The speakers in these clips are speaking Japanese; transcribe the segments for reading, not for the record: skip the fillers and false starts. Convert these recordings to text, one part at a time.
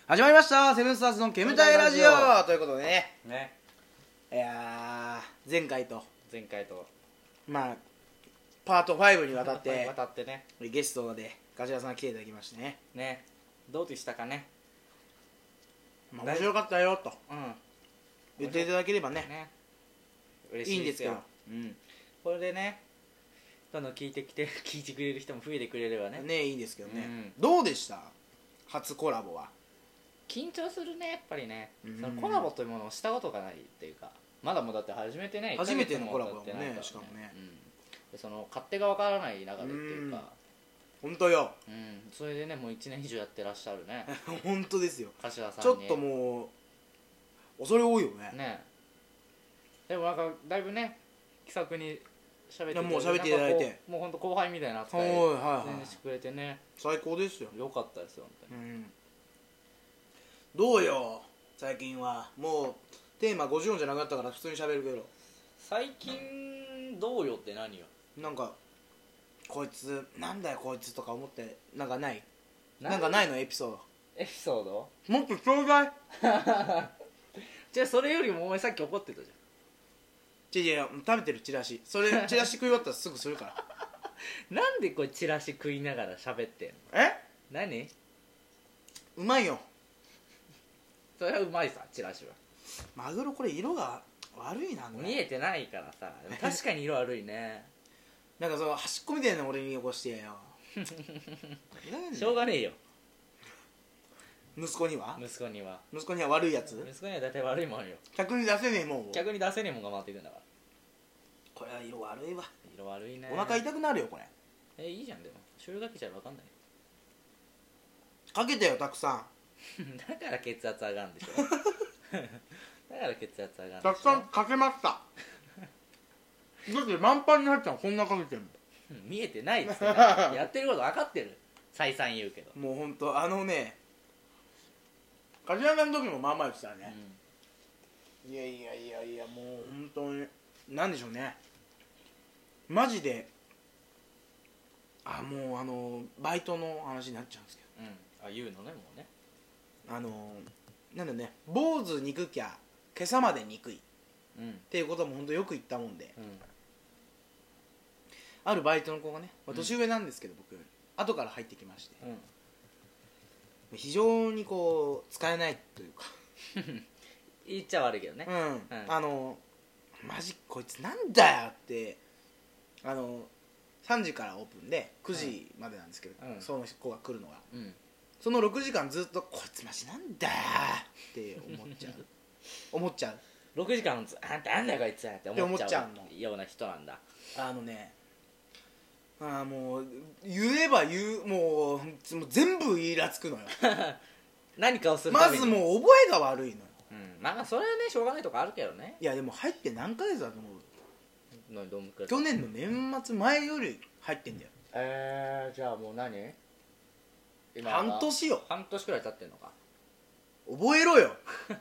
始まりましたセブンスターズの煙たいラジオということでね、いやー前回とまあパート5にわたってねゲストで柏さん来ていただきましてねどうでしたかね。 まあ面白かったよとうん言っていただければね嬉しいですよ。 いいんですこれでねどんどん聞いてくれる人も増えてくれればね。 いいんですけどね、どうでした初コラボは。 緊張するねやっぱりね、そのコラボというものをしたことがないっていうか、まだもうだって初めてね初めてのコラボだもん 1ヶ月も経ってないからねしかもね、 でその勝手がわからない中でっていうか、 本当よそれでねもう1年以上やってらっしゃるね本当ですよ。 柏さんにちょっともう恐れ多いよね。 でもなんかだいぶね気さくに喋っていやもう喋っていただいてもう本当後輩みたいな扱い全然してくれてね、 最高ですよ。 よかったですよ本当に。 どうよ最近は。もうテーマ50音じゃなかったから普通に喋るけど、 最近どうよって何よ。 なんかこいつなんだよこいつとか思ってなんかないのエピソエピソードードもっとちょうだい。 じゃあそれよりもお前さっき怒ってたじ違う食べてるチラシ、それチラシ食い終わったらすぐするからゃんなんでこれチラシ食いながら喋ってんの。何うまいよ。 それはうまいさチラシは。 マグロこれ色が悪いなこれ。 見えてないからさ確かに色悪いねなんかその端っこみたいなの俺に汚してよしょうがねえよ。 息子には悪いやつ。 息子には大体悪いもんよ。 客に出せねえもんを。 逆に出せねえもんが回っていくんだから。 これは色悪いわ。 色悪いね。 お腹痛くなるよこれ。 いいじゃん。でも醤油かけちゃ分かんないかけてよたくさん。 だから血圧上がるんでしょだから血圧上がるんでしょ。 たくさんかけましただって満杯になっちゃう。こんなかけてる見えてないっつってねやってること分かってる。再三言うけどもうほんと梶原さんの時もまあまあ言ってたね、いやもう本当になんでしょうねマジで。もうバイトの話になっちゃうんですけど、 言うのねもうね。 なんだね、坊主憎きゃ今朝まで憎いっていうことも本当よく言ったもんで、あるバイトの子がね、年上なんですけど僕後から入ってきまして、非常にこう使えないというか言っちゃ悪いけどね。 マジこいつなんだよって3時からオープンで9時までなんですけど、その子が来るのが、その6時間ずっとこいつマジなんだよって思っちゃう 6時間ずあんたなんだよこいつって思っちゃうような人なんだ。 もう言えばもう全部イラつくのよ何かをするためにまずもう覚えが悪いのよ。 まあそれはねしょうがないとこあるけどね。 いやでも入って何ヶ月だと思う。去年の年末前より入ってんだよ。 じゃあもう何半年よ。 半年くらい経ってんのか。 覚えろよ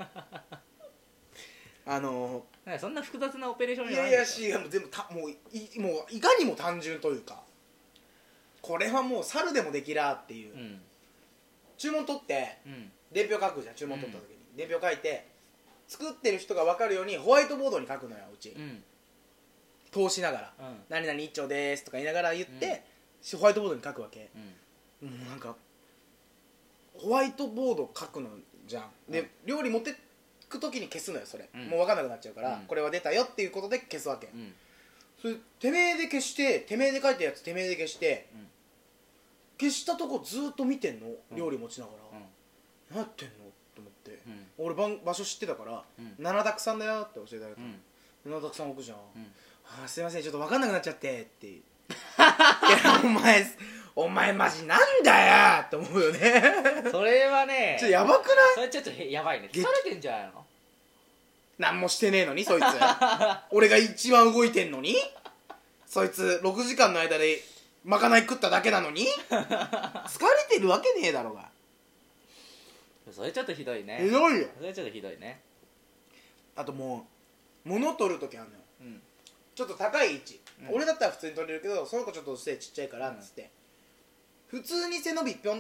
そんな複雑なオペレーションいじゃないやもう全部もういかにも単純というか、これはもう猿でもできらーっていう、注文取って、伝票書くじゃん。注文取った時に、伝票書いて作ってる人が分かるようにホワイトボードに書くのようち、通しながら、何々一丁でーすとか言いながら言って、ホワイトボードに書くわけ、もうなんかホワイトボード書くのじゃん。で、料理持ってく時に消すのよそれ、もう分かんなくなっちゃうから、これは出たよっていうことで消すわけ、それてめえで消して、てめえで書いたやつてめえで消して、消したとこずっと見てんの、料理持ちながら、何やってんのと思って、俺場所知ってたから「七択さんだよ」って教えてあげたの。七択さん置くじゃん、すいませんちょっと分かんなくなっちゃってっていやお前マジなんだよって思うよねそれはねちょっとやばくない？ それちょっとやばいね。疲れてんじゃないの。 何もしてねえのにそいつ俺が一番動いてんのにそいつ6時間の間でまかない食っただけなのに疲れてるわけねえだろうが。 それちょっとひどいね。 ひどいよ。 それちょっとひどいね。 あともう物取るときあるのよ、ちょっと高い位置、俺だったら普通に取れるけどその子ちょっと背ちっちゃいからっつって、普通に背伸びぴょん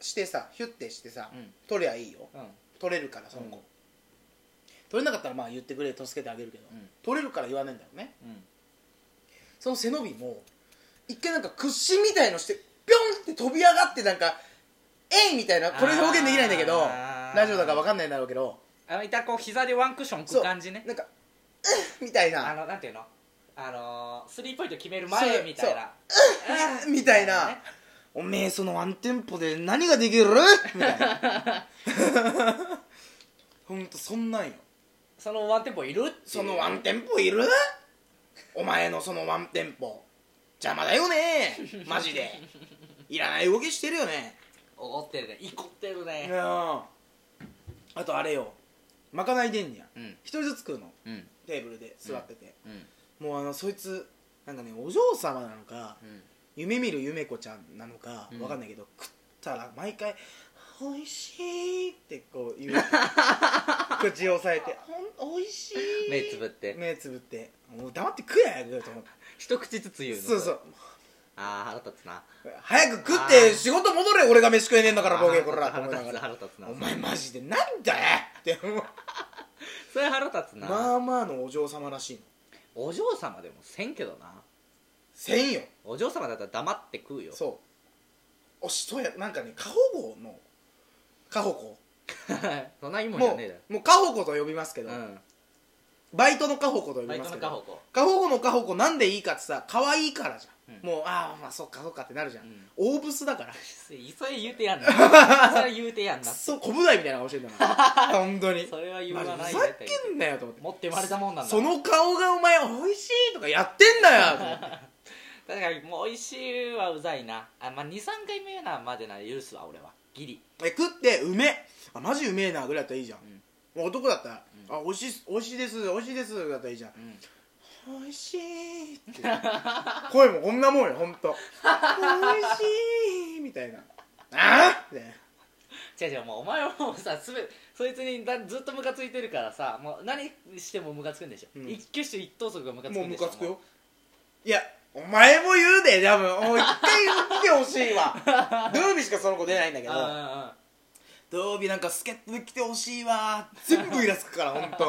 してさヒュッてしてさ、 うん取りゃいいよ、 うん取れるからその子、 うん取れなかったらまあ言ってくれ助けてあげるけど、 うん取れるから言わねえんだよね。 うんその背伸びも一回なんか屈伸みたいのしてピョンって飛び上がってなんかえいみたいな、これ表現できないんだけどラジオだから分かんないんだろうけど、 いたこう膝でワンクッション置く感じね。 なんかみたいななんていうのスリーポイント決める前みたいなみたいな、 ねおめえそのワンテンポで何ができるみたいなほんとそんなんよ。 そのワンテンポいるっていうそのワンテンポいるお前のそのワンテンポ邪魔だよねマジでいらない動きしてるよね。 怒ってるね、怒ってるね。 あとあれよ、まかないでんにゃうん一人ずつ食うの、 うんテーブルで座ってて、 うんもうそいつなんかねお嬢様なのか、 うん夢見る夢子ちゃんなのかうんわかんないけど、食ったら毎回「おいしい」ってこう言う口を押さえて「おいしい」 目つぶって目つぶってもう黙って食えやと思って一口ずつ言うの。 そうそう腹立つな。 早く食って仕事戻れ俺が飯食えねえんだからボケこらと腹立つ思いながら腹立つな。 お前マジでなんだよって思うそれ腹立つな。 まあまあのお嬢様らしいのお嬢様でもせんけどな。 せんよ。 お嬢様だったら黙って食うよ。 そうおしとやなんかね過保護の過保護そんないいもんじゃもねえだろ。 うもう過保護と呼びますけど、 うんバイトの過保護と呼バイトびますけどの過保護。 過保護の過保護なんでいいかってさ可愛いからじゃん、 うんもうああまあそっかそっかってなるじゃん、 うん大ブスだからそれ言うてやんな。それ言うてやんな。 そう小舞台みたいな顔してんだから本当にそれは言わないマジふざけんなよと思って持って生まれたもんなんだ。 その顔がお前おいしいとかやってんだよと思って確かにもう美味しいはうざいな。まあ23回目なまでなら許すわ俺はギリ。 食ってうめえあマジうめえなぐらいだったらいいじゃん、もう男だったら、あおいしいですだったらいいじゃん、おいしいって声もこんなもんよほんとおいしいみたいなああって違うもうお前はもうさそいつにずっとムカついてるからさ、もう何してもムカつくんでしょ、一挙手一投足がムカつくもうんでしょ。 ムカつくよ。いやお前も言うで多分もう一回言ってほしいわ土曜日しかその子出ないんだけど土曜日なんか助っ人で来てほしいわ全部イラつくからほんと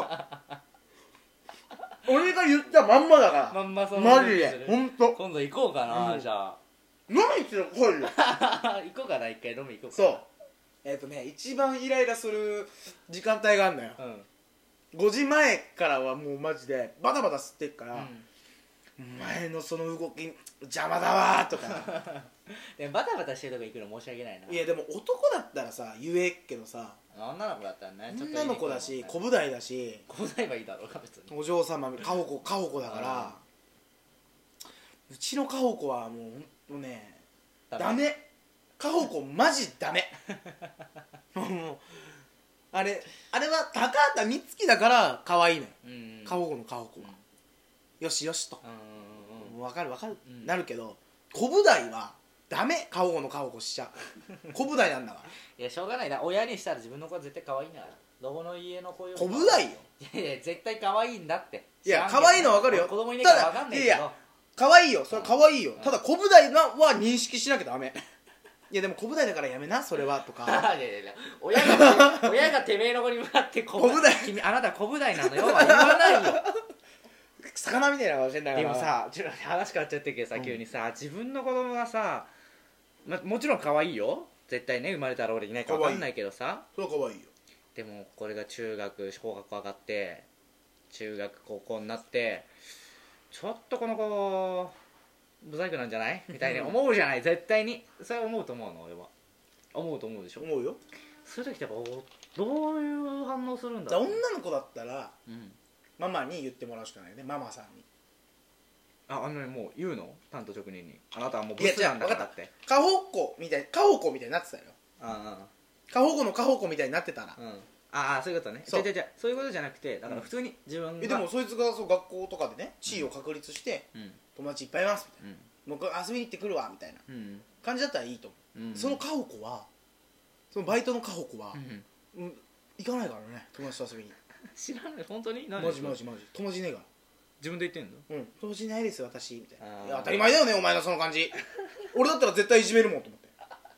俺が言ったまんまだからまんまそのマジでほんと今度行こうかな、 うんじゃあ飲み来て来いよ行こうかな、一回飲み行こうかそう一番イライラする時間帯があるんだよ、5時前からはもうマジでバタバタ吸ってっから、お前のその動き邪魔だわとかでバタバタしてるとこ行くの申し訳ないな。 いやでも男だったらさ言えっけどさ女の子だったらね、ちょっと女の子だし小舞台だし小舞台はいいだろうか別に。 お嬢様過保護だからうちの過保護はもうほんとねダメ過保護マジダメもうあれは高畑充希だから可愛いのよ、過保護の過保護は、よしよしと、分かる、なるけど小舞台はダメ過保護の過保護しちゃう小舞台なんだからいやしょうがないな、親にしたら自分の子は絶対可愛いんだから。どこの家の子より小舞台よ。 いや絶対可愛いんだって。 いや可愛いの分かるよ。 子供いねえから分かんないけど。 いや可愛いよ、それは可愛いよ。ただ小舞台は認識しなきゃダメ。いやでも小舞台だからやめなそれはとか。 いや親がてめえの子に向かって小舞台君あなた小舞台なのよは言わないよ。 魚みたいな顔してんだから。 でもさ話変わっちゃってるけどさ、急にさ自分の子供がさ、もちろん可愛いよ絶対ね、生まれたら俺いないか分かんないけどさ、 それは可愛いよ。 でもこれが中学小学校上がって中学高校になってちょっとこの子ブサイクなんじゃないみたいに思うじゃない。絶対にそれは思うと思うの俺は。思うと思うでしょ。 思うよ。 そういう時ってやっぱどういう反応するんだろう。 女の子だったら、ママに言ってもらうしかないね。ママさんにもう言うの担当職人にあなたはもうブスなんだからって。 過保護みたいになってたよ。過保護の過保護みたいになってたら、 そういうことね。そういうことじゃなくて、だから普通に自分がでもそいつが学校とかでね地位を確立して、友達いっぱいいますみたいな、僕遊びに行ってくるわみたいな感じだったらいいと思う。その過保護はそのバイトの過保護は、行かないからね友達と遊びに。 知らない本当に。 マジ友達いねえから。 自分で言ってんの？ 友達いないです私みたいな。いや当たり前だよねお前のその感じ俺だったら絶対いじめるもんと思って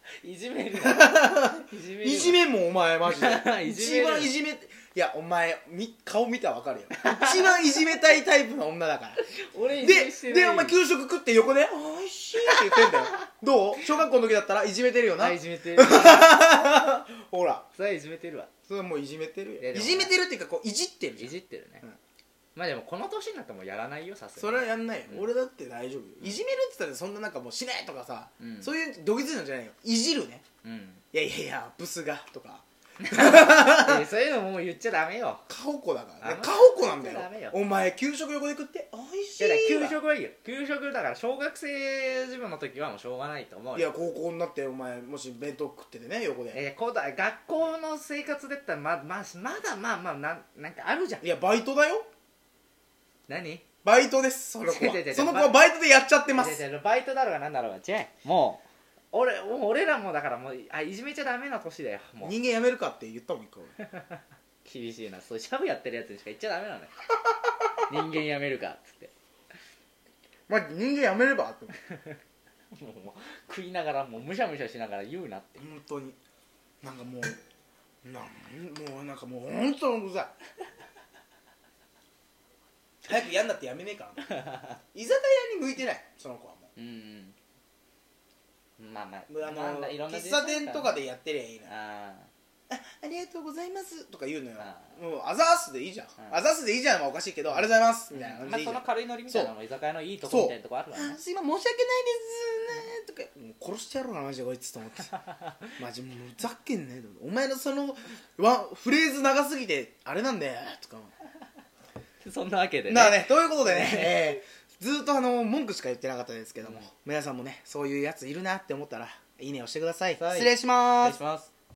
いじめるいじめんもんお前マジでいじめる一番いじめいやお前顔見たら分かるよ一番いじめたいタイプの女だから俺いじめしてないでお前給食食って横で「おいしい」って言ってんだよどう小学校の時だったらいじめてるよな、 いじめてるほらそれはいじめてるわそれはもういじめてるよいやでもいじめてるっていうかこういじってるじゃんいじってるね、 うんまあでもこの年になってもやらないよさすがにそれはやんないよ、 うん俺だって大丈夫よ、いじめるって言ったらそんななんかもう死ねとかさ、 うんそういうどぎついのじゃないよいじるねうんいやいやいやブスがとかそういうのもう言っちゃダメよカホコだからねあカホコなんだダメよよお前給食横で食っておいしいいやだからわ給食はいいよ給食だから小学生自分の時はもうしょうがないと思うよいや高校になってお前もし弁当食っててね横で学校の生活だったらまだなんかあるじゃんいやバイトだよ何バイトですその子違う違う違うはその子はバイトでやっちゃってますバイトだろうがなんだろうが違うもう俺らもだからもういじめちゃダメな年だよもう人間やめるかって言ったもん一回厳しいなそういうシャブやってるやつにしか言っちゃダメなのよ人間やめるかっつってマジ人間やめればってもう食いながらもうむしゃむしゃしながら言うなって本当になんかもうなんかもう本当にうざい早くやんなってやめねえから居酒屋に向いてないその子はもうまあまあ喫いろんな茶店とかでやってりゃいいのよあありがとうございますとか言うのよあもうあざーすでいいじゃんあざーすでいいじゃんはおかしいけどありがとうございますみたいな感じまあそでいいじゃんの軽いノリみたいなのも居酒屋のいいとこみたいなとこあるわねあすいません申し訳ないですとかもう殺してやろうかなマジでこいつと思ってマジもうふざけんねえお前のそのフレーズ長すぎてあれなんだよとかそんなわけでねだからねということでね、ずーっと文句しか言ってなかったですけども、皆さんもねそういうやついるなって思ったらいいねをしてください、 はい失礼します失礼します